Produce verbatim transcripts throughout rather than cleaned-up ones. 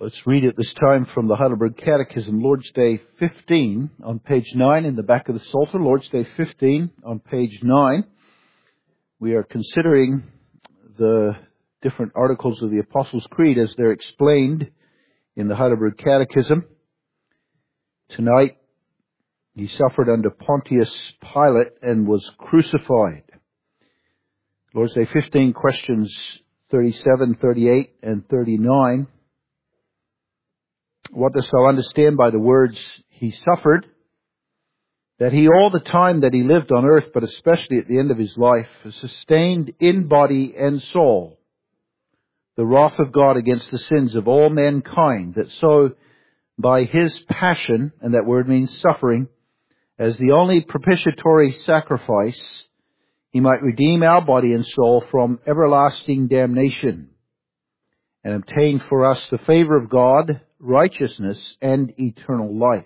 Let's read at this time from the Heidelberg Catechism, Lord's Day fifteen, on page nine in the back of the Psalter. Lord's Day fifteen, on page nine. We are considering the different articles of the Apostles' Creed as they're explained in the Heidelberg Catechism. Tonight, he suffered under Pontius Pilate and was crucified. Lord's Day fifteen, questions thirty-seven, thirty-eight, and thirty-nine. What dost thou understand by the words, he suffered? That he all the time that he lived on earth, but especially at the end of his life, sustained in body and soul the wrath of God against the sins of all mankind, that so by his passion, and that word means suffering, as the only propitiatory sacrifice, he might redeem our body and soul from everlasting damnation and obtain for us the favor of God, righteousness, and eternal life.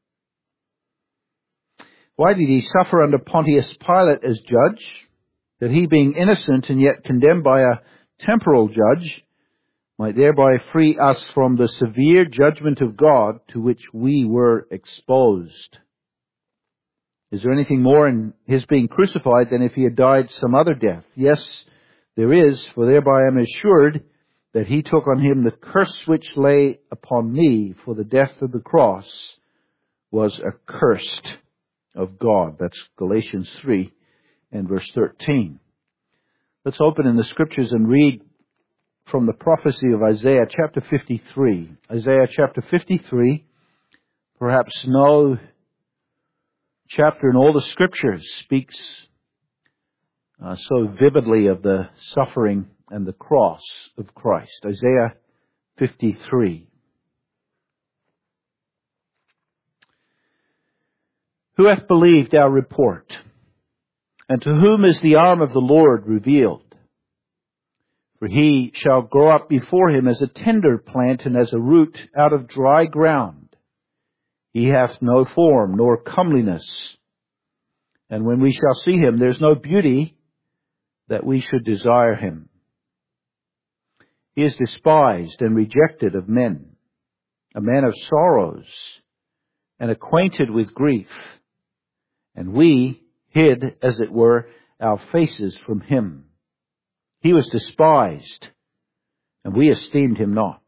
Why did he suffer under Pontius Pilate as judge? That he, being innocent and yet condemned by a temporal judge, might thereby free us from the severe judgment of God to which we were exposed. Is there anything more in his being crucified than if he had died some other death? Yes, there is, for thereby I am assured that he took on him the curse which lay upon me, for the death of the cross was accursed of God. That's Galatians three and verse thirteen. Let's open in the Scriptures and read from the prophecy of Isaiah chapter fifty-three. Isaiah chapter fifty-three, perhaps no chapter in all the Scriptures speaks uh, so vividly of the suffering and the cross of Christ. Isaiah fifty-three. Who hath believed our report? And to whom is the arm of the Lord revealed? For he shall grow up before him as a tender plant and as a root out of dry ground. He hath no form nor comeliness. And when we shall see him, there is no beauty that we should desire him. He is despised and rejected of men, a man of sorrows and acquainted with grief. And we hid, as it were, our faces from him. He was despised, and we esteemed him not.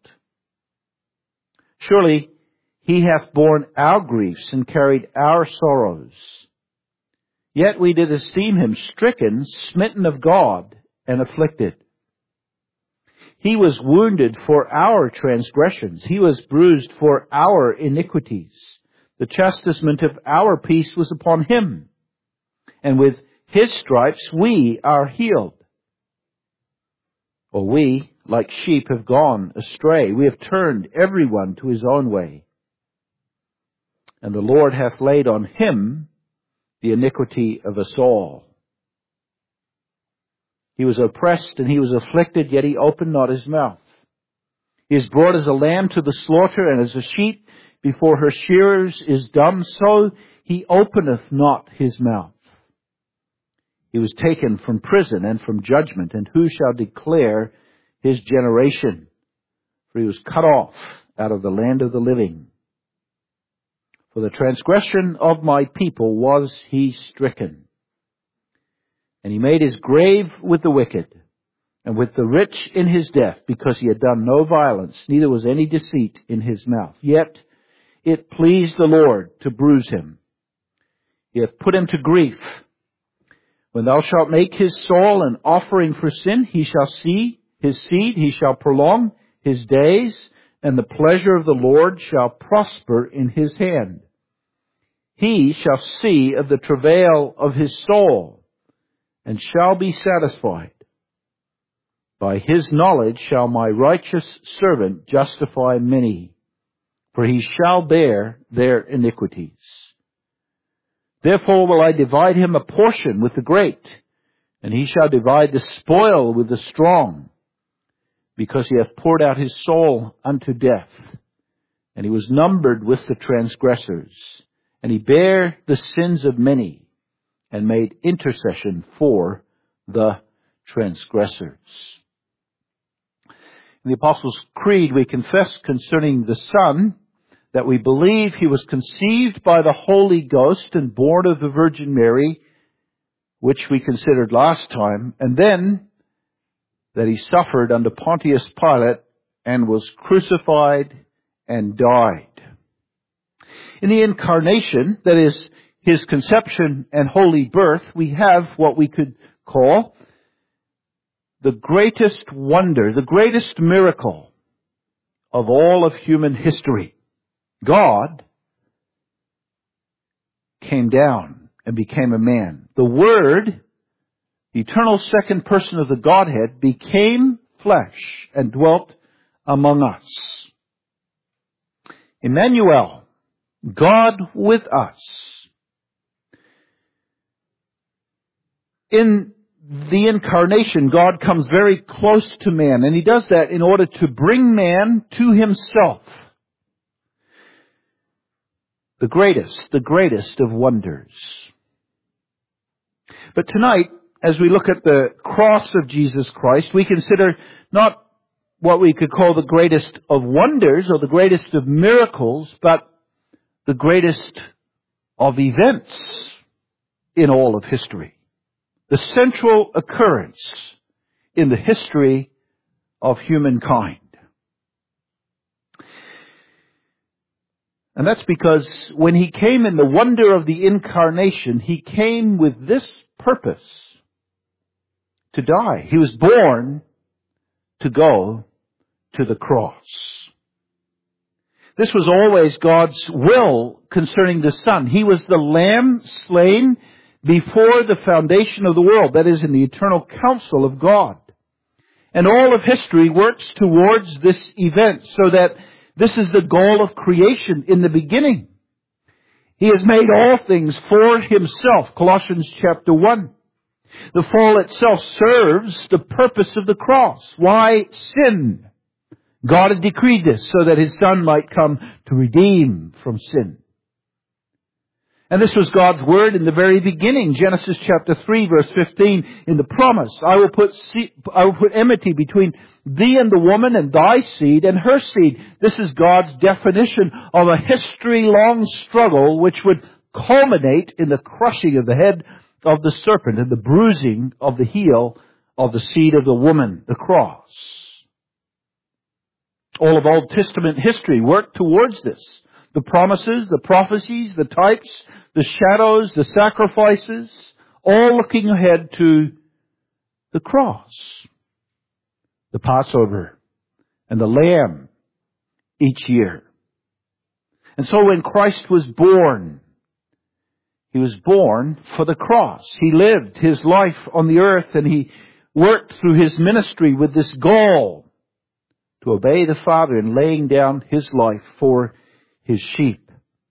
Surely he hath borne our griefs and carried our sorrows. Yet we did esteem him stricken, smitten of God, and afflicted. He was wounded for our transgressions. He was bruised for our iniquities. The chastisement of our peace was upon him. And with his stripes we are healed. For we, like sheep, have gone astray. We have turned everyone to his own way. And the Lord hath laid on him the iniquity of us all. He was oppressed and he was afflicted, yet he opened not his mouth. He is brought as a lamb to the slaughter, and as a sheep before her shearers is dumb, so he openeth not his mouth. He was taken from prison and from judgment, and who shall declare his generation? For he was cut off out of the land of the living. For the transgression of my people was he stricken. And he made his grave with the wicked, and with the rich in his death, because he had done no violence, neither was any deceit in his mouth. Yet it pleased the Lord to bruise him. He hath put him to grief. When thou shalt make his soul an offering for sin, he shall see his seed, he shall prolong his days, and the pleasure of the Lord shall prosper in his hand. He shall see of the travail of his soul, and shall be satisfied. By his knowledge shall my righteous servant justify many, for he shall bear their iniquities. Therefore will I divide him a portion with the great, and he shall divide the spoil with the strong, because he hath poured out his soul unto death, and he was numbered with the transgressors, and he bare the sins of many, and made intercession for the transgressors. In the Apostles' Creed, we confess concerning the Son that we believe he was conceived by the Holy Ghost and born of the Virgin Mary, which we considered last time, and then that he suffered under Pontius Pilate and was crucified and died. In the Incarnation, that is, his conception and holy birth, we have what we could call the greatest wonder, the greatest miracle of all of human history. God came down and became a man. The Word, the eternal second person of the Godhead, became flesh and dwelt among us. Emmanuel, God with us. In the Incarnation, God comes very close to man, and he does that in order to bring man to himself. The greatest, the greatest of wonders. But tonight, as we look at the cross of Jesus Christ, we consider not what we could call the greatest of wonders or the greatest of miracles, but the greatest of events in all of history. The central occurrence in the history of humankind. And that's because when he came in the wonder of the Incarnation, he came with this purpose: to die. He was born to go to the cross. This was always God's will concerning the Son. He was the Lamb slain before the foundation of the world, that is, in the eternal counsel of God. And all of history works towards this event, so that this is the goal of creation in the beginning. He has made all things for himself, Colossians chapter one. The fall itself serves the purpose of the cross. Why sin? God had decreed this so that his Son might come to redeem from sin. And this was God's word in the very beginning. Genesis chapter three, verse fifteen, in the promise, I will put I will put enmity between thee and the woman, and thy seed and her seed. This is God's definition of a history-long struggle which would culminate in the crushing of the head of the serpent and the bruising of the heel of the seed of the woman, the cross. All of Old Testament history worked towards this. The promises, the prophecies, the types, the shadows, the sacrifices, all looking ahead to the cross, the Passover, and the Lamb each year. And so when Christ was born, he was born for the cross. He lived his life on the earth, and he worked through his ministry with this goal to obey the Father in laying down his life for his sheep.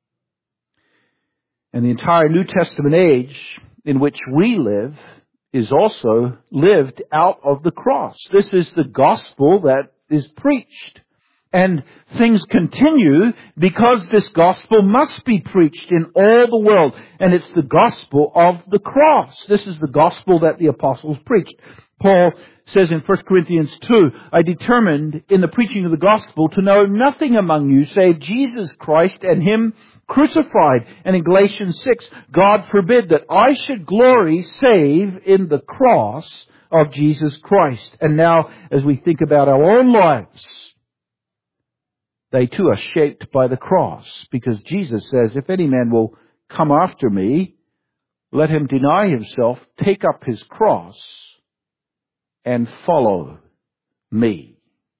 And the entire New Testament age in which we live is also lived out of the cross. This is the gospel that is preached. And things continue because this gospel must be preached in all the world. And it's the gospel of the cross. This is the gospel that the apostles preached. Paul says in First Corinthians two, I determined in the preaching of the gospel to know nothing among you save Jesus Christ and him crucified. And in Galatians six, God forbid that I should glory save in the cross of Jesus Christ. And now, as we think about our own lives, they too are shaped by the cross, because Jesus says, if any man will come after me, let him deny himself, take up his cross, and follow me.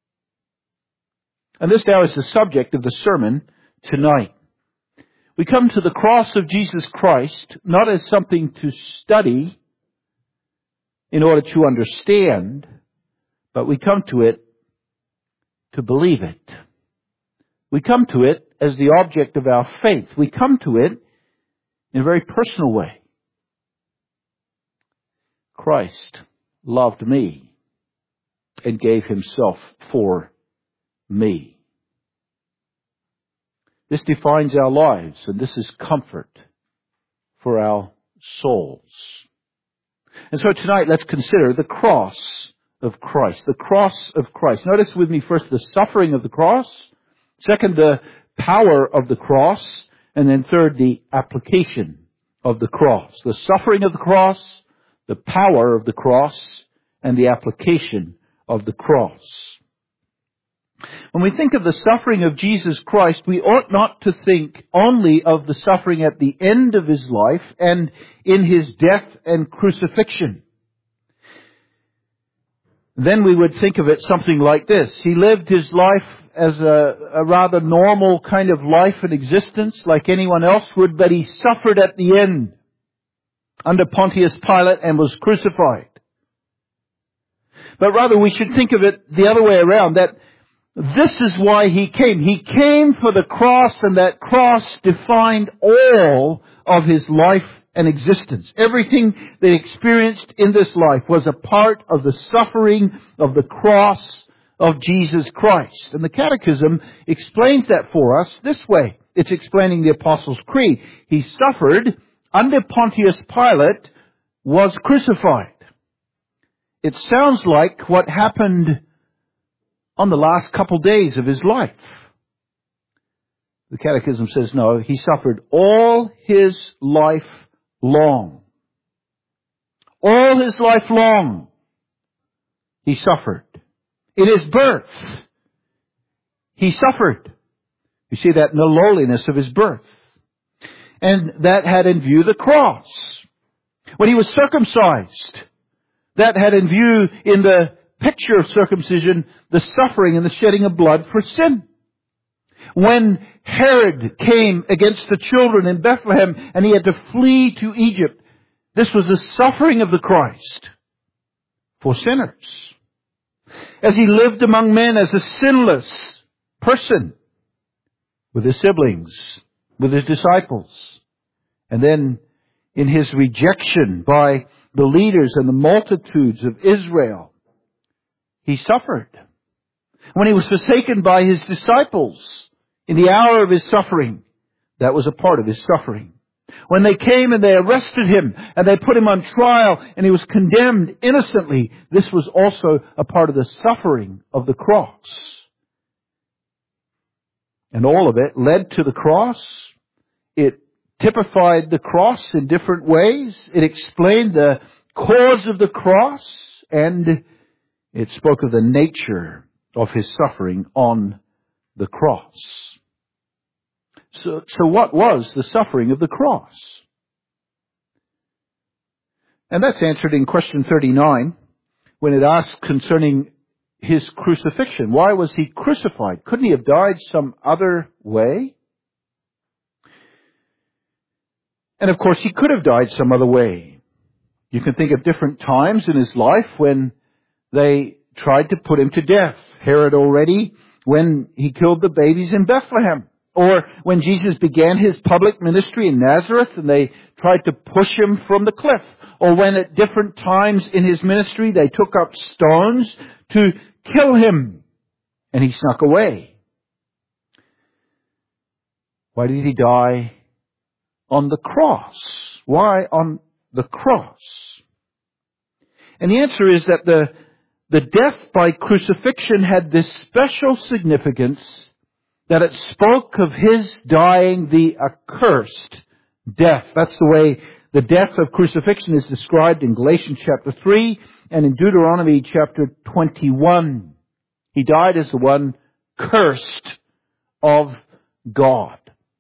And this now is the subject of the sermon tonight. We come to the cross of Jesus Christ not as something to study in order to understand, but we come to it to believe it. We come to it as the object of our faith. We come to it in a very personal way. Christ loved me and gave himself for me. This defines our lives, and this is comfort for our souls. And so tonight, let's consider the cross of Christ. The cross of Christ. Notice with me first the suffering of the cross. Second, the power of the cross. And then third, the application of the cross. The suffering of the cross, the power of the cross, and the application of the cross. When we think of the suffering of Jesus Christ, we ought not to think only of the suffering at the end of His life and in His death and crucifixion. Then we would think of it something like this. He lived His life as a, a rather normal kind of life and existence like anyone else would, but He suffered at the end under Pontius Pilate and was crucified. But rather we should think of it the other way around, that this is why He came. He came for the cross, and that cross defined all of His life and existence. Everything that He experienced in this life was a part of the suffering of the cross of Jesus Christ. And the Catechism explains that for us this way. It's explaining the Apostles' Creed. He suffered under Pontius Pilate, was crucified. It sounds like what happened on the last couple days of His life. The Catechism says no, He suffered all His life long. All His life long, He suffered. In His birth, He suffered. You see that in the lowliness of His birth. And that had in view the cross. When He was circumcised, that had in view in the picture of circumcision the suffering and the shedding of blood for sin. When Herod came against the children in Bethlehem and he had to flee to Egypt, this was the suffering of the Christ for sinners. As He lived among men as a sinless person with His siblings, with His disciples, and then in His rejection by the leaders and the multitudes of Israel, He suffered. When He was forsaken by His disciples in the hour of His suffering, that was a part of His suffering. When they came and they arrested Him and they put Him on trial and He was condemned innocently, this was also a part of the suffering of the cross. And all of it led to the cross. It typified the cross in different ways. It explained the cause of the cross, and it spoke of the nature of His suffering on the cross. So, so what was the suffering of the cross? And that's answered in question thirty-nine when it asks concerning His crucifixion. Why was He crucified? Couldn't He have died some other way? And of course, He could have died some other way. You can think of different times in His life when they tried to put Him to death. Herod already, when he killed the babies in Bethlehem. Or when Jesus began His public ministry in Nazareth and they tried to push Him from the cliff. Or when at different times in His ministry they took up stones to kill Him. And He snuck away. Why did He die on the cross? Why on the cross? And the answer is that the, the death by crucifixion had this special significance that it spoke of His dying the accursed death. That's the way the death of crucifixion is described in Galatians chapter three and in Deuteronomy chapter twenty-one. He died as the one cursed of God.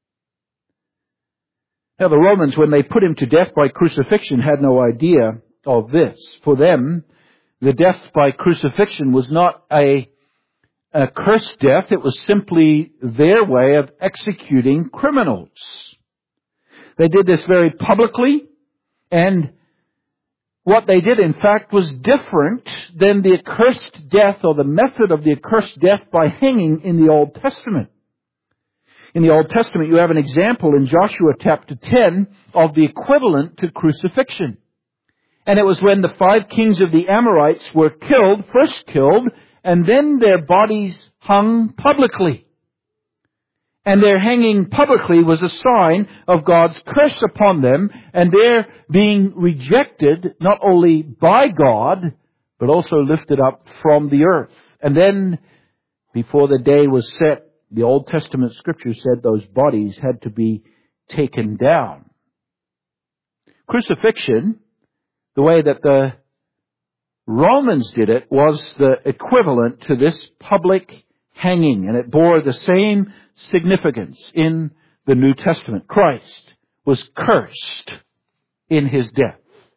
Now the Romans, when they put Him to death by crucifixion, had no idea of this. For them, the death by crucifixion was not a A cursed death. It was simply their way of executing criminals. They did this very publicly, and what they did, in fact, was different than the accursed death or the method of the accursed death by hanging in the Old Testament. In the Old Testament, you have an example in Joshua chapter ten of the equivalent to crucifixion. And it was when the five kings of the Amorites were killed, first killed, and then their bodies hung publicly. And their hanging publicly was a sign of God's curse upon them and their being rejected not only by God, but also lifted up from the earth. And then, before the day was set, the Old Testament scripture said those bodies had to be taken down. Crucifixion, the way that the Romans did it, was the equivalent to this public hanging, and it bore the same significance in the New Testament. Christ was cursed in his death.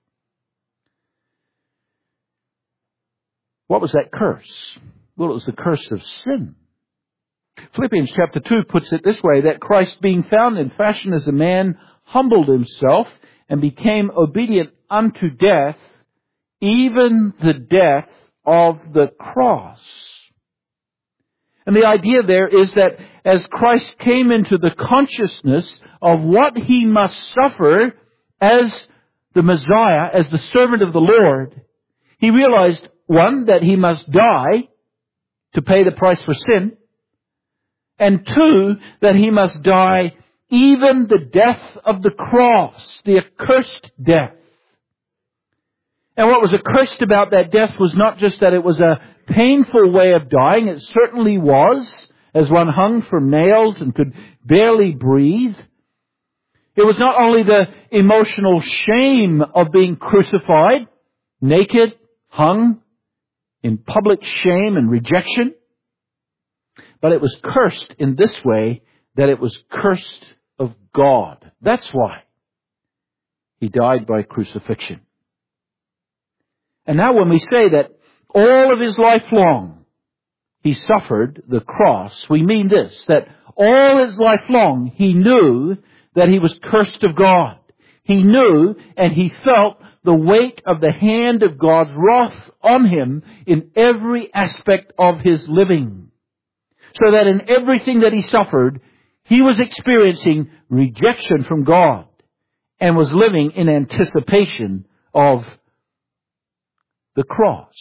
What was that curse? Well, it was the curse of sin. Philippians chapter two puts it this way, that Christ, being found in fashion as a man, humbled himself and became obedient unto death, even the death of the cross. And the idea there is that as Christ came into the consciousness of what he must suffer as the Messiah, as the servant of the Lord, he realized, one, that he must die to pay the price for sin, and two, that he must die even the death of the cross, the accursed death. And what was accursed about that death was not just that it was a painful way of dying. It certainly was, as one hung from nails and could barely breathe. It was not only the emotional shame of being crucified, naked, hung, in public shame and rejection, but it was cursed in this way, that it was cursed of God. That's why he died by crucifixion. And now when we say that all of his life long he suffered the cross, we mean this, that all his life long he knew that he was cursed of God. He knew and he felt the weight of the hand of God's wrath on him in every aspect of his living. So that in everything that he suffered, he was experiencing rejection from God and was living in anticipation of the cross.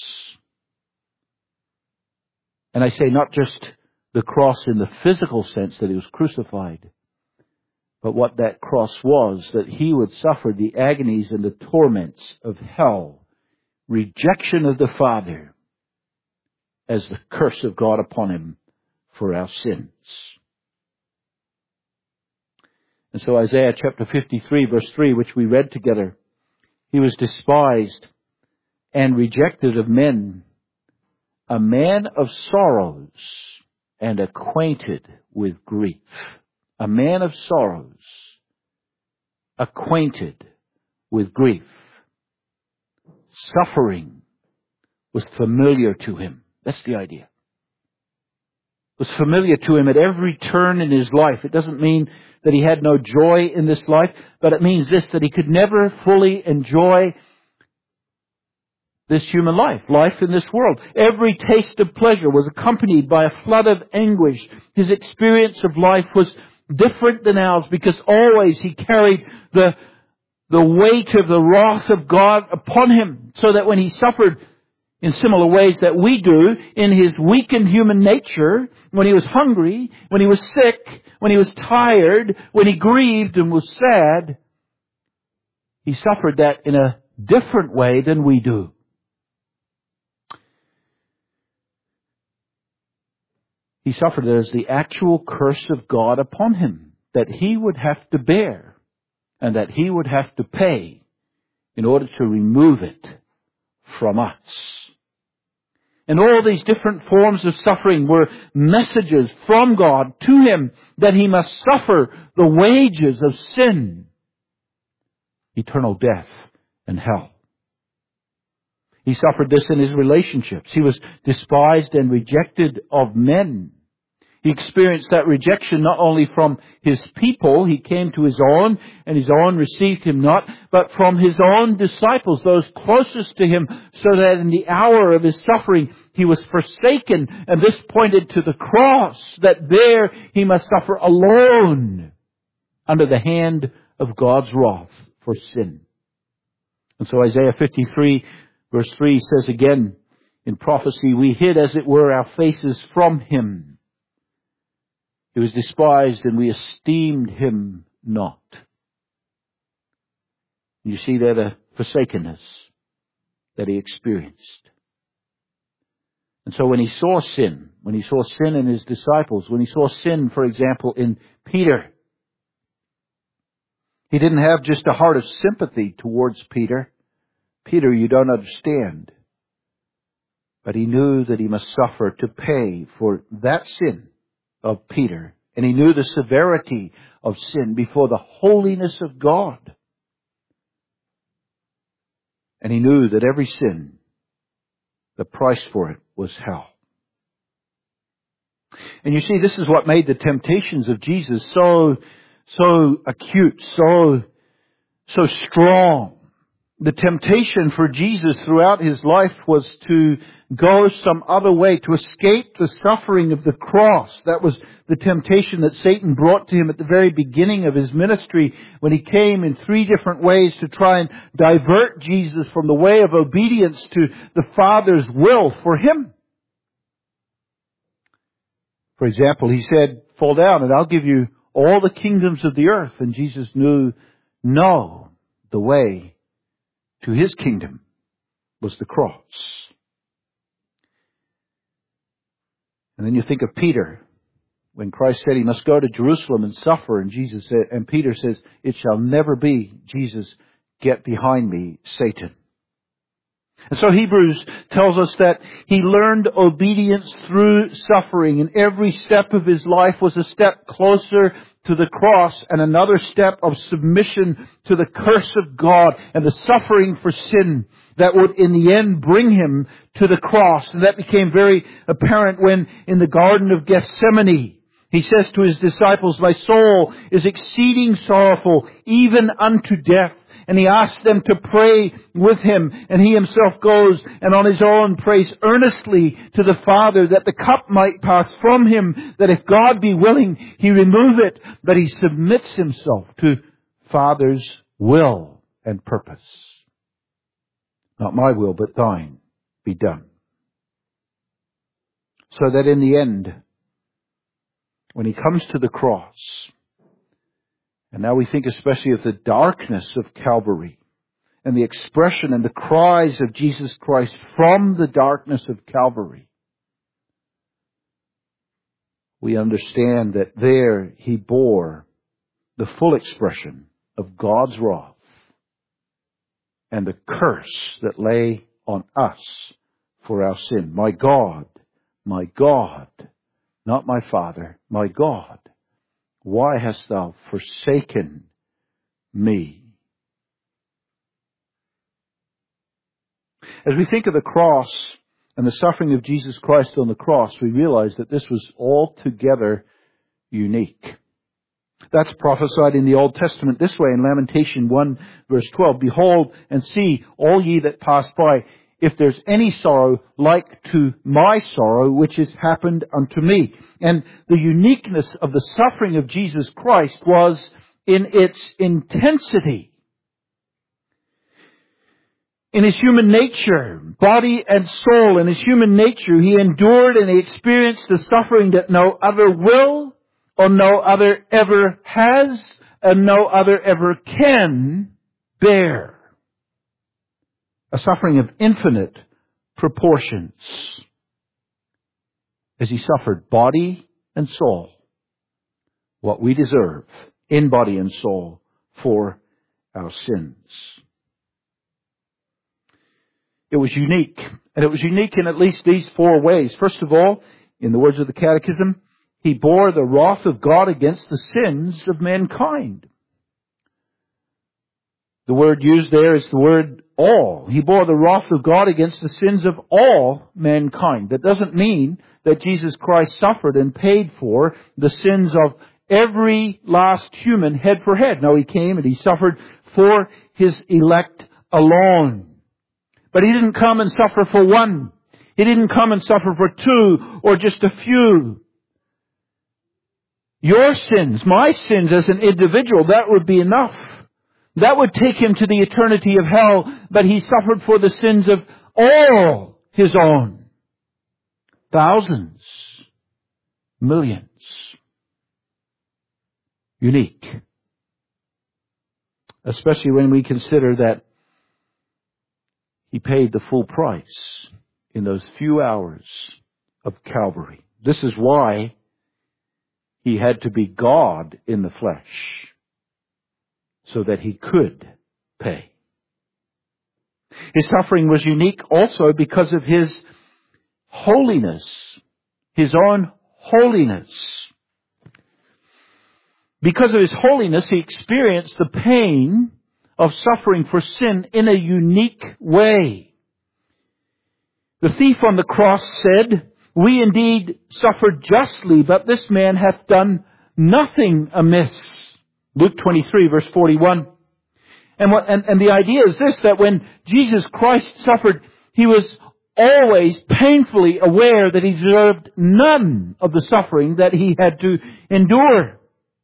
And I say not just the cross in the physical sense that he was crucified, but what that cross was, that he would suffer the agonies and the torments of hell, rejection of the Father, as the curse of God upon him for our sins. And so Isaiah chapter fifty-three verse three, which we read together, he was despised and rejected of men, a man of sorrows and acquainted with grief. A man of sorrows, acquainted with grief. Suffering was familiar to him. That's the idea. It was familiar to him at every turn in his life. It doesn't mean that he had no joy in this life, but it means this, that he could never fully enjoy this human life, life in this world. Every taste of pleasure was accompanied by a flood of anguish. His experience of life was different than ours, because always he carried the, the weight of the wrath of God upon him, so that when he suffered in similar ways that we do in his weakened human nature, when he was hungry, when he was sick, when he was tired, when he grieved and was sad, he suffered that in a different way than we do. He suffered it as the actual curse of God upon him, that he would have to bear and that he would have to pay in order to remove it from us. And all these different forms of suffering were messages from God to him that he must suffer the wages of sin, eternal death and hell. He suffered this in his relationships. He was despised and rejected of men. He experienced that rejection not only from his people, he came to his own, and his own received him not, but from his own disciples, those closest to him, so that in the hour of his suffering he was forsaken, and this pointed to the cross, that there he must suffer alone under the hand of God's wrath for sin. And so Isaiah fifty-three verse three says again, in prophecy, we hid as it were our faces from him. He was despised and we esteemed him not. You see there the forsakenness that he experienced. And so when he saw sin, when he saw sin in his disciples, when he saw sin, for example, in Peter, he didn't have just a heart of sympathy towards Peter. Peter, you don't understand. But he knew that he must suffer to pay for that sin of Peter. And he knew the severity of sin before the holiness of God. And he knew that every sin, the price for it was hell. And you see, this is what made the temptations of Jesus so, so acute, so, so strong. The temptation for Jesus throughout his life was to go some other way, to escape the suffering of the cross. That was the temptation that Satan brought to him at the very beginning of his ministry, when he came in three different ways to try and divert Jesus from the way of obedience to the Father's will for him. For example, he said, fall down and I'll give you all the kingdoms of the earth. And Jesus knew, no, the way to his kingdom was the cross. And then you think of Peter, when Christ said he must go to Jerusalem and suffer, and Jesus said, and Peter says, it shall never be. Jesus, get behind me, Satan. And so Hebrews tells us that he learned obedience through suffering, and every step of his life was a step closer to the cross and another step of submission to the curse of God and the suffering for sin that would in the end bring him to the cross. And that became very apparent when in the Garden of Gethsemane he says to his disciples, my soul is exceeding sorrowful, even unto death. And he asks them to pray with him. And he himself goes and on his own prays earnestly to the Father that the cup might pass from him, that if God be willing, he remove it. But he submits himself to Father's will and purpose. Not my will, but thine be done. So that in the end, when he comes to the cross, and now we think especially of the darkness of Calvary and the expression and the cries of Jesus Christ from the darkness of Calvary. We understand that there he bore the full expression of God's wrath and the curse that lay on us for our sin. My God, my God, not my Father, my God, why hast thou forsaken me? As we think of the cross and the suffering of Jesus Christ on the cross, we realize that this was altogether unique. That's prophesied in the Old Testament this way in Lamentation one verse twelve. Behold and see, all ye that pass by, if there's any sorrow like to my sorrow, which has happened unto me. And the uniqueness of the suffering of Jesus Christ was in its intensity. In his human nature, body and soul, in his human nature, he endured and he experienced the suffering that no other will or no other ever has and no other ever can bear. A suffering of infinite proportions as he suffered body and soul, what we deserve in body and soul for our sins. It was unique, and it was unique in at least these four ways. First of all, in the words of the Catechism, he bore the wrath of God against the sins of mankind. The word used there is the word all. He bore the wrath of God against the sins of all mankind. That doesn't mean that Jesus Christ suffered and paid for the sins of every last human head for head. No, he came and he suffered for his elect alone. But he didn't come and suffer for one. He didn't come and suffer for two or just a few. Your sins, my sins as an individual, that would be enough. That would take him to the eternity of hell, but he suffered for the sins of all his own. Thousands, millions. Unique. Especially when we consider that he paid the full price in those few hours of Calvary. This is why He had to be God in the flesh, so that He could pay. His suffering was unique also because of His holiness, His own holiness. Because of His holiness, He experienced the pain of suffering for sin in a unique way. The thief on the cross said, "We indeed suffered justly, but this man hath done nothing amiss." Luke twenty-three, verse forty-one. And, what, and, and the idea is this, that when Jesus Christ suffered, He was always painfully aware that He deserved none of the suffering that He had to endure.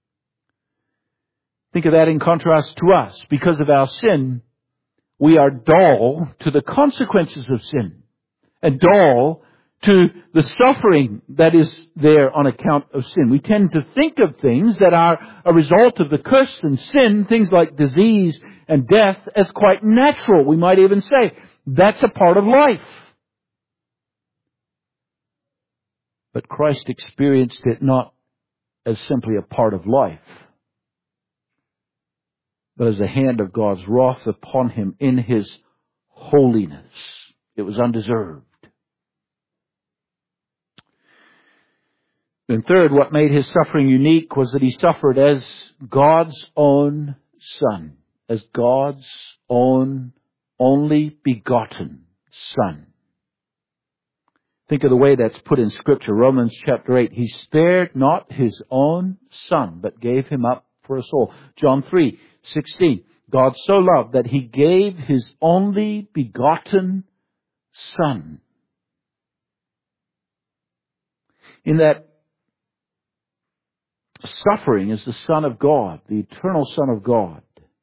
Think of that in contrast to us. Because of our sin, we are dull to the consequences of sin, and dull to the suffering that is there on account of sin. We tend to think of things that are a result of the curse and sin, things like disease and death, as quite natural. We might even say, that's a part of life. But Christ experienced it not as simply a part of life, but as the hand of God's wrath upon Him in His holiness. It was undeserved. And third, what made His suffering unique was that He suffered as God's own Son, as God's own only begotten Son. Think of the way that's put in Scripture. Romans chapter eight. He spared not His own Son, but gave Him up for us all. John three sixteen. God so loved that He gave His only begotten Son. In that suffering is the Son of God, the eternal Son of God.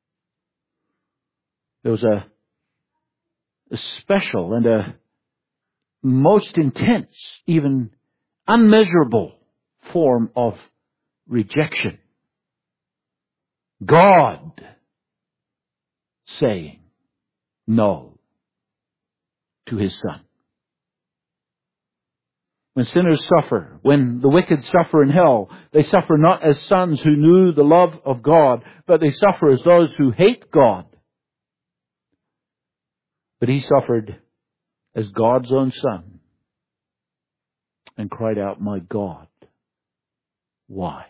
There was a, a special and a most intense, even unmeasurable form of rejection. God saying no to His Son. When sinners suffer, when the wicked suffer in hell, they suffer not as sons who knew the love of God, but they suffer as those who hate God. But He suffered as God's own Son and cried out, "My God, why?"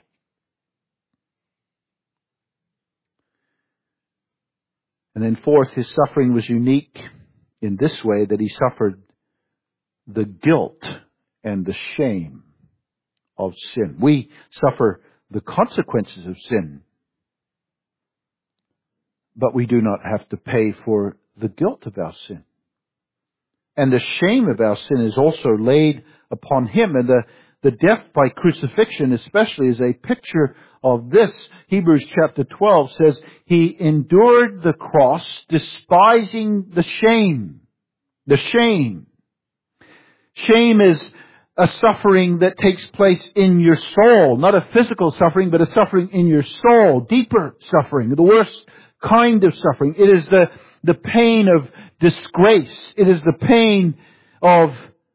And then fourth, His suffering was unique in this way, that He suffered the guilt and the shame of sin. We suffer the consequences of sin, but we do not have to pay for the guilt of our sin. And the shame of our sin is also laid upon Him. And the, the death by crucifixion especially is a picture of this. Hebrews chapter twelve says, He endured the cross, despising the shame. The shame. Shame is a suffering that takes place in your soul. Not a physical suffering, but a suffering in your soul. Deeper suffering. The worst kind of suffering. It is the, the pain of disgrace. It is the pain of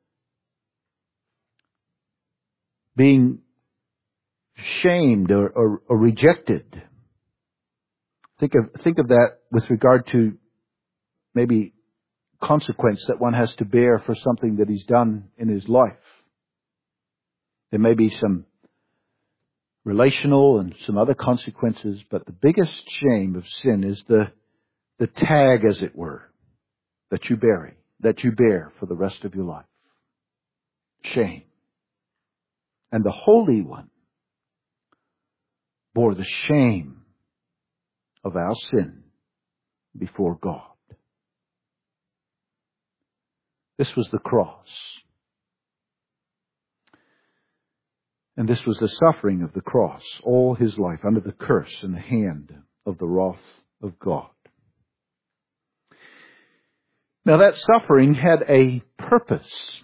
being shamed or, or, or rejected. Think of, think of that with regard to maybe consequence that one has to bear for something that he's done in his life. There may be some relational and some other consequences, but the biggest shame of sin is the, the tag, as it were, that you bear, that you bear for the rest of your life. Shame. And the Holy One bore the shame of our sin before God. This was the cross. And this was the suffering of the cross, all His life under the curse and the hand of the wrath of God. Now that suffering had a purpose.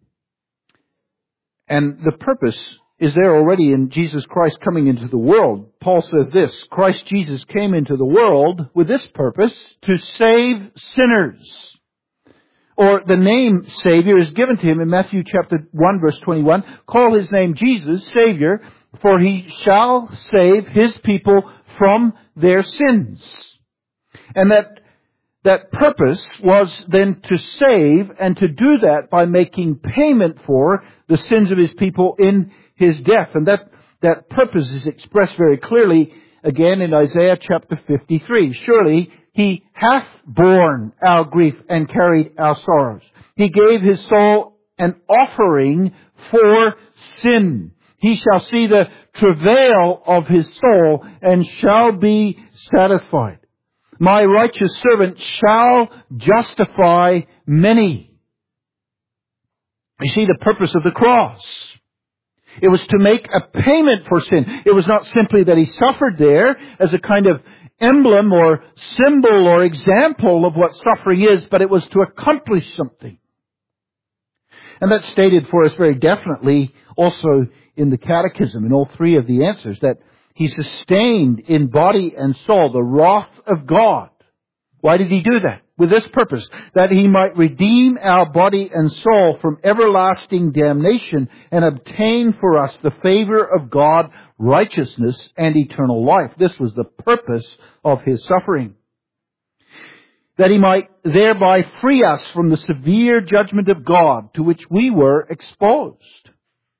And the purpose is there already in Jesus Christ coming into the world. Paul says this, Christ Jesus came into the world with this purpose, to save sinners. or the name Savior is given to him in Matthew chapter one verse twenty-one. Call his name Jesus, Savior, for he shall save his people from their sins. And that, that purpose was then to save, and to do that by making payment for the sins of his people in his death. And that, that purpose is expressed very clearly again in Isaiah chapter fifty-three. Surely he hath borne our grief and carried our sorrows. He gave his soul an offering for sin. He shall see the travail of his soul and shall be satisfied. My righteous servant shall justify many. You see the purpose of the cross. It was to make a payment for sin. It was not simply that he suffered there as a kind of emblem or symbol or example of what suffering is, but it was to accomplish something. And that's stated for us very definitely also in the Catechism, in all three of the answers, that he sustained in body and soul the wrath of God. Why did he do that? With this purpose, that he might redeem our body and soul from everlasting damnation and obtain for us the favor of God, righteousness, and eternal life. This was the purpose of his suffering. That he might thereby free us from the severe judgment of God to which we were exposed.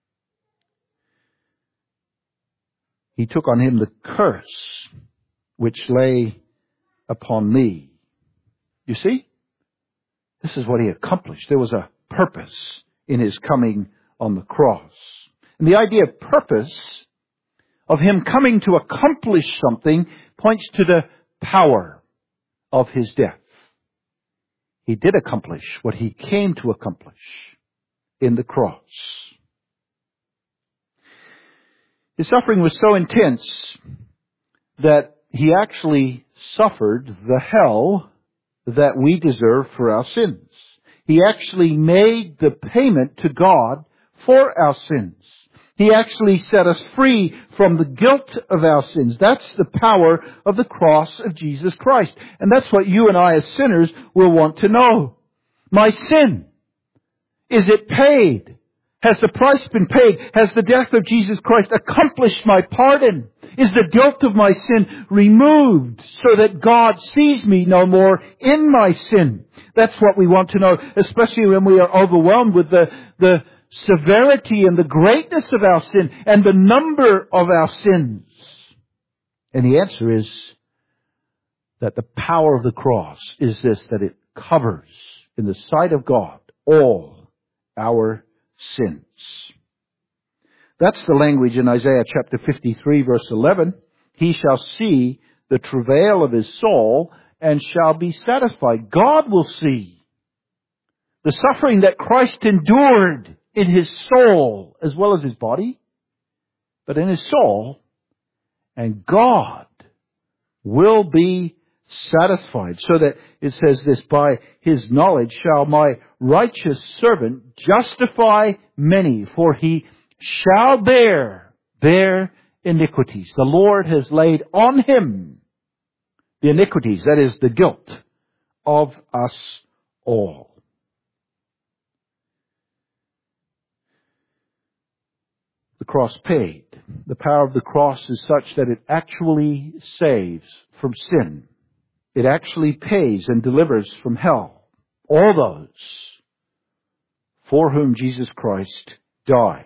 He took on him the curse which lay upon me. You see? This is what he accomplished. There was a purpose in his coming on the cross. And the idea of purpose, of him coming to accomplish something, points to the power of his death. He did accomplish what he came to accomplish in the cross. His suffering was so intense that he actually suffered the hell that we deserve for our sins. He actually made the payment to God for our sins. He actually set us free from the guilt of our sins. That's the power of the cross of Jesus Christ. And that's what you and I as sinners will want to know. My sin, is it paid? Has the price been paid? Has the death of Jesus Christ accomplished my pardon? Is the guilt of my sin removed so that God sees me no more in my sin? That's what we want to know, especially when we are overwhelmed with the, the severity and the greatness of our sin and the number of our sins. And the answer is that the power of the cross is this, that it covers in the sight of God all our sins. That's the language in Isaiah chapter fifty-three verse eleven. He shall see the travail of his soul and shall be satisfied. God will see the suffering that Christ endured in his soul as well as his body, but in his soul, and God will be satisfied. So that it says this, by his knowledge shall my righteous servant justify many, for he shall bear their iniquities. The Lord has laid on him the iniquities, that is, the guilt of us all. The cross paid. The power of the cross is such that it actually saves from sin. It actually pays and delivers from hell all those for whom Jesus Christ died.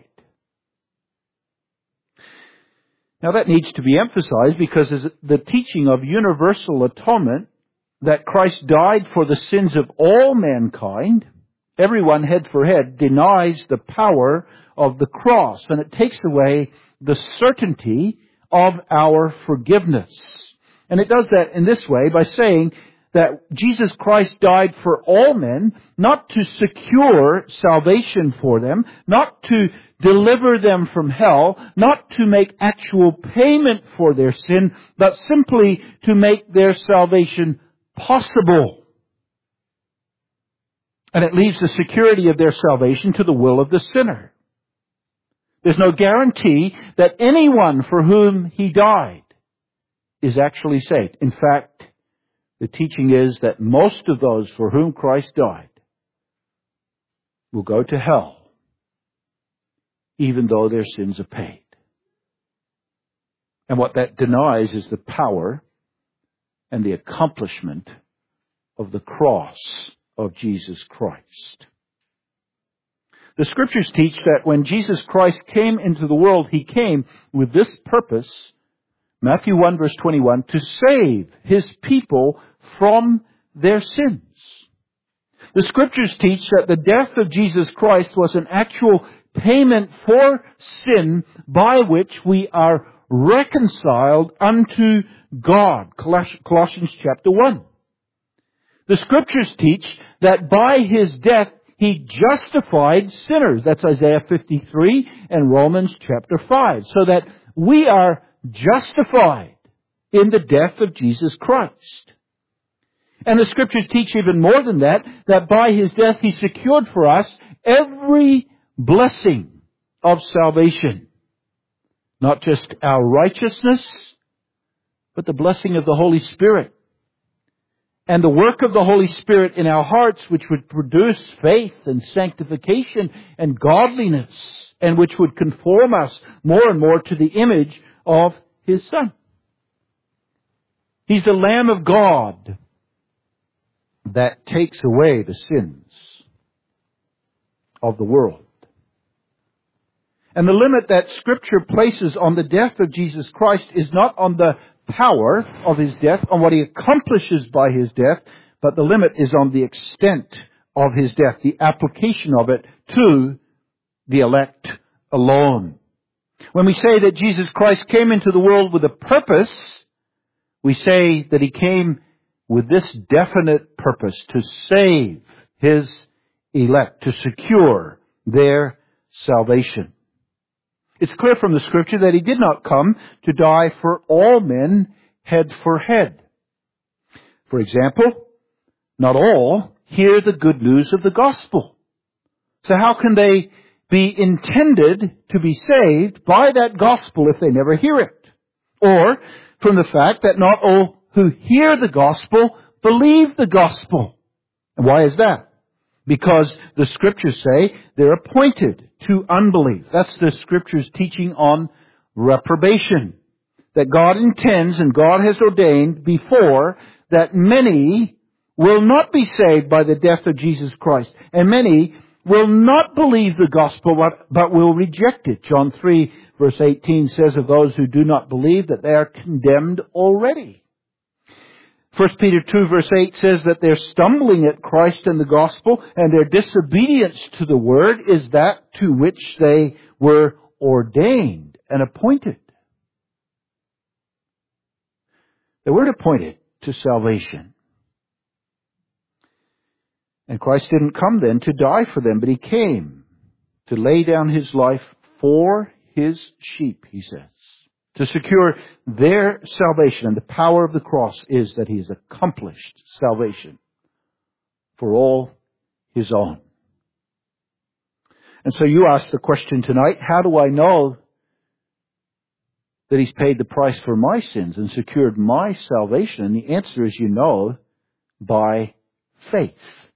Now that needs to be emphasized because the teaching of universal atonement, that Christ died for the sins of all mankind, everyone head for head, denies the power of the cross, and it takes away the certainty of our forgiveness. And it does that in this way by saying that Jesus Christ died for all men, not to secure salvation for them, not to deliver them from hell, not to make actual payment for their sin, but simply to make their salvation possible. And it leaves the security of their salvation to the will of the sinner. There's no guarantee that anyone for whom he died is actually saved. In fact, the teaching is that most of those for whom Christ died will go to hell, even though their sins are paid. And what that denies is the power and the accomplishment of the cross of Jesus Christ. The Scriptures teach that when Jesus Christ came into the world, He came with this purpose, Matthew one verse twenty-one, to save His people from their sins. The Scriptures teach that the death of Jesus Christ was an actual payment for sin by which we are reconciled unto God. Colossians chapter one. The Scriptures teach that by His death He justified sinners. That's Isaiah fifty-three and Romans chapter five. So that we are justified in the death of Jesus Christ. And the Scriptures teach even more than that, that by His death He secured for us every blessing of salvation. Not just our righteousness, but the blessing of the Holy Spirit. And the work of the Holy Spirit in our hearts, which would produce faith and sanctification and godliness, and which would conform us more and more to the image of His Son. He's the Lamb of God that takes away the sins of the world. And the limit that Scripture places on the death of Jesus Christ is not on the power of His death, on what He accomplishes by His death, but the limit is on the extent of His death, the application of it to the elect alone. When we say that Jesus Christ came into the world with a purpose, we say that He came with this definite purpose, to save His elect, to secure their salvation. It's clear from the Scripture that He did not come to die for all men head for head. For example, not all hear the good news of the gospel. So how can they be intended to be saved by that gospel if they never hear it? Or from the fact that not all who hear the gospel believe the gospel. And why is that? Because the Scriptures say they're appointed to unbelief. That's the Scriptures' teaching on reprobation. That God intends and God has ordained before that many will not be saved by the death of Jesus Christ. And many will not believe the gospel, but, but will reject it. John three verse eighteen says of those who do not believe that they are condemned already. First Peter two verse eight says that they're stumbling at Christ and the gospel, and their disobedience to the word is that to which they were ordained and appointed. They weren't appointed to salvation. And Christ didn't come then to die for them, but He came to lay down His life for His sheep, He says, to secure their salvation. And the power of the cross is that He has accomplished salvation for all His own. And so you ask the question tonight, how do I know that He's paid the price for my sins and secured my salvation? And the answer is, you know, by faith.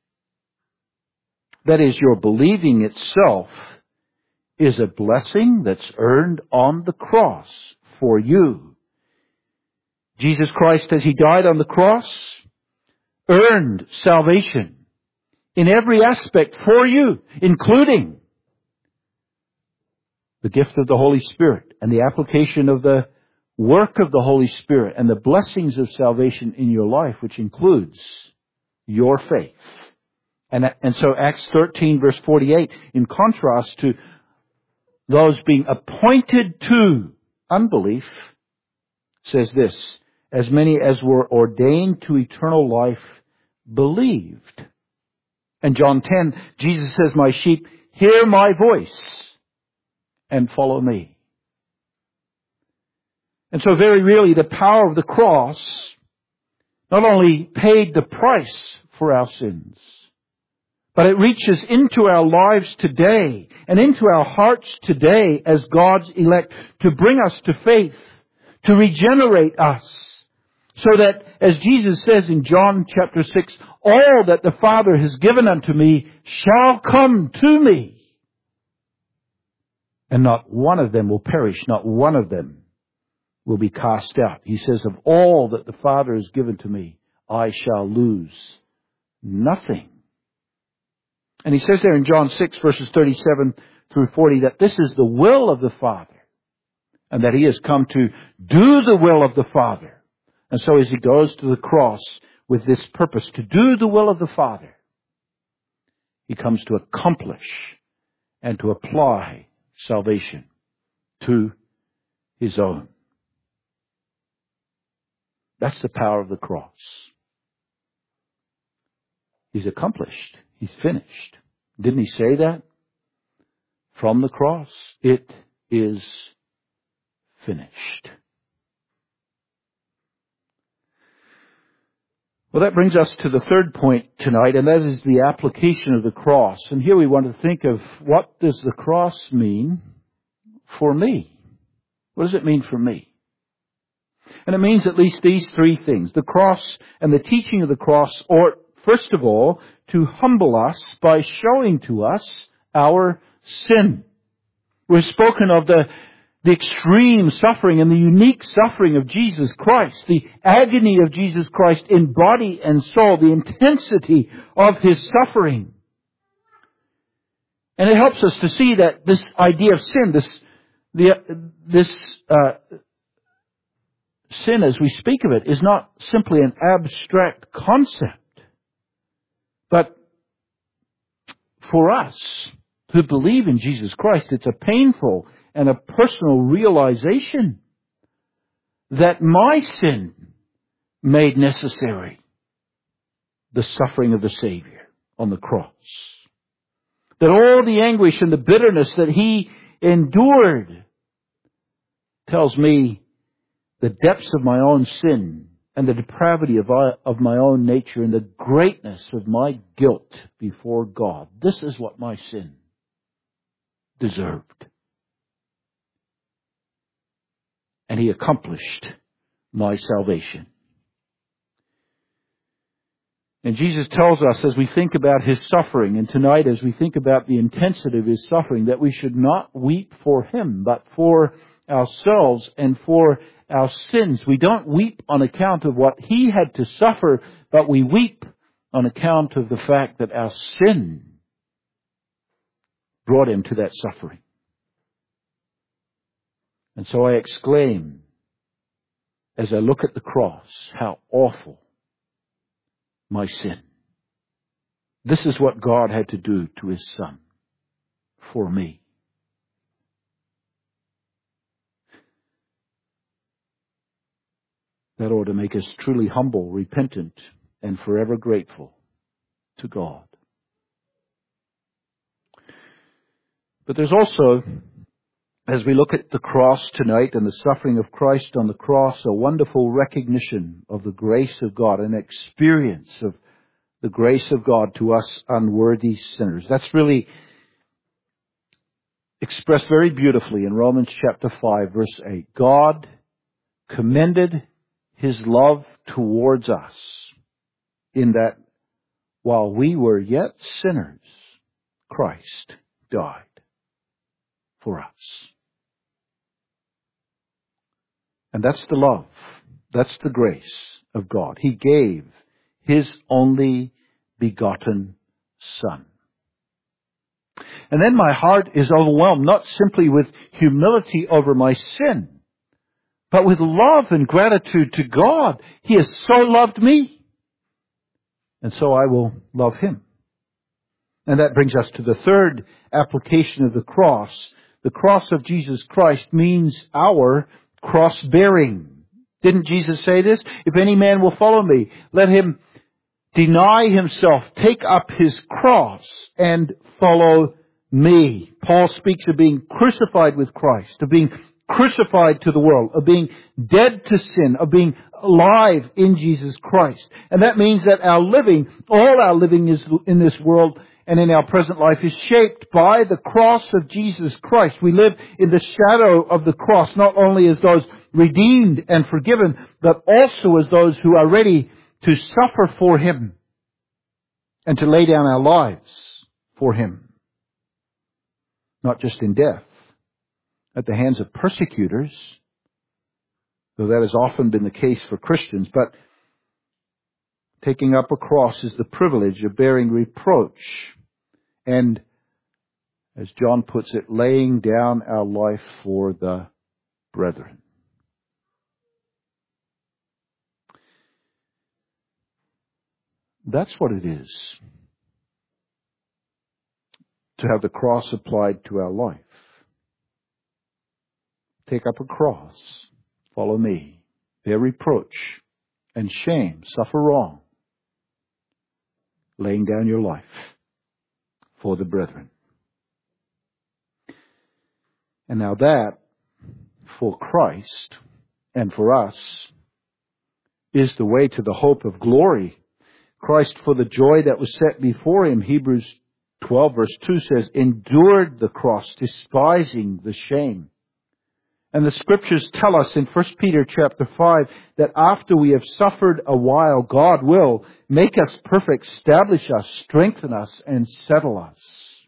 That is, your believing itself is a blessing that's earned on the cross for you. Jesus Christ, as He died on the cross, earned salvation in every aspect for you, including the gift of the Holy Spirit and the application of the work of the Holy Spirit and the blessings of salvation in your life, which includes your faith. And, and so Acts thirteen verse forty-eight, in contrast to those being appointed to unbelief, says this, as many as were ordained to eternal life believed. And John ten, Jesus says, my sheep hear my voice and follow me. And so very really the power of the cross not only paid the price for our sins, but it reaches into our lives today and into our hearts today as God's elect to bring us to faith, to regenerate us, so that, as Jesus says in John chapter six, all that the Father has given unto me shall come to me. And not one of them will perish, not one of them will be cast out. He says, of all that the Father has given to me, I shall lose nothing. And he says there in John six, verses thirty-seven through forty, that this is the will of the Father, and that he has come to do the will of the Father. And so as he goes to the cross with this purpose, to do the will of the Father, he comes to accomplish and to apply salvation to his own. That's the power of the cross. He's accomplished. He's finished. Didn't he say that? From the cross, it is finished. Well, that brings us to the third point tonight, and that is the application of the cross. And here we want to think of, what does the cross mean for me? What does it mean for me? And it means at least these three things. The cross and the teaching of the cross ought, first of all, to humble us by showing to us our sin. We've spoken of the, the extreme suffering and the unique suffering of Jesus Christ, the agony of Jesus Christ in body and soul, the intensity of his suffering. And it helps us to see that this idea of sin, this, the, this, uh, sin as we speak of it, is not simply an abstract concept. But for us who believe in Jesus Christ, it's a painful and a personal realization that my sin made necessary the suffering of the Savior on the cross. That all the anguish and the bitterness that he endured tells me the depths of my own sin and the depravity of, of my own nature and the greatness of my guilt before God. This is what my sin deserved. And he accomplished my salvation. And Jesus tells us as we think about his suffering, and tonight as we think about the intensity of his suffering, that we should not weep for him, but for ourselves and for our sins. We don't weep on account of what he had to suffer, but we weep on account of the fact that our sin brought him to that suffering. And so I exclaim, as I look at the cross, how awful my sin. This is what God had to do to his Son for me. That ought to make us truly humble, repentant, and forever grateful to God. But there's also, as we look at the cross tonight and the suffering of Christ on the cross, a wonderful recognition of the grace of God, an experience of the grace of God to us unworthy sinners. That's really expressed very beautifully in Romans chapter five, verse eight. God commended his love towards us in that while we were yet sinners, Christ died for us. And that's the love. That's the grace of God. He gave his only begotten Son. And then my heart is overwhelmed, not simply with humility over my sin, but with love and gratitude to God. He has so loved me, and so I will love him. And that brings us to the third application of the cross. The cross of Jesus Christ means our cross-bearing. Didn't Jesus say this? If any man will follow me, let him deny himself, take up his cross, and follow me. Paul speaks of being crucified with Christ, of being crucified to the world, of being dead to sin, of being alive in Jesus Christ. And that means that our living, all our living is in this world and in our present life is shaped by the cross of Jesus Christ. We live in the shadow of the cross, not only as those redeemed and forgiven, but also as those who are ready to suffer for him and to lay down our lives for Him. Not just in death, at the hands of persecutors, though that has often been the case for Christians, but taking up a cross is the privilege of bearing reproach and, as John puts it, laying down our life for the brethren. That's what it is to have the cross applied to our life. Take up a cross, follow me, bear reproach and shame, suffer wrong, laying down your life for the brethren. And now that, for Christ and for us, is the way to the hope of glory. Christ, for the joy that was set before Him, Hebrews twelve verse two says, endured the cross, despising the shame. And the Scriptures tell us in First Peter chapter five that after we have suffered a while, God will make us perfect, establish us, strengthen us, and settle us.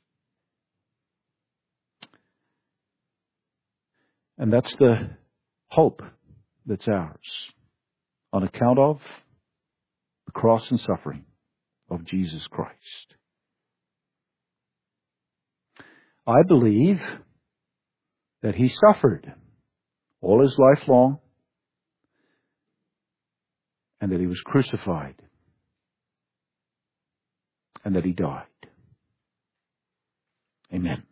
And that's the hope that's ours on account of the cross and suffering of Jesus Christ. I believe that He suffered all His life long and that He was crucified and that He died. Amen.